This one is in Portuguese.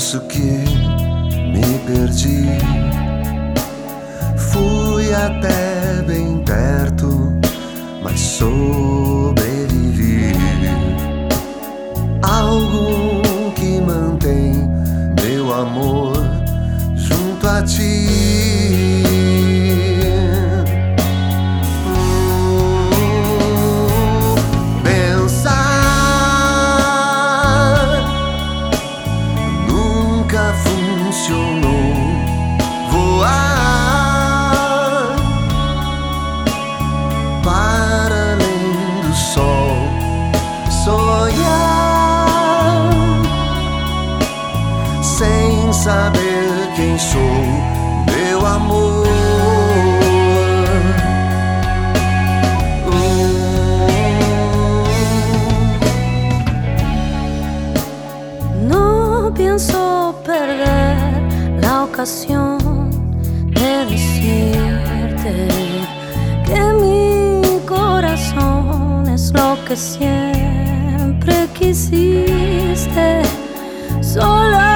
Confesso que me perdi. Fui até bem perto, mas sobrevivi. Algo que mantém meu amor junto a ti. Pensar nunca funcionou. Voar para além do sol. Sonhar sem saber quem sou, meu amor. No pienso perder la ocasión de decirte que mi corazón es lo que siempre quisiste. Sola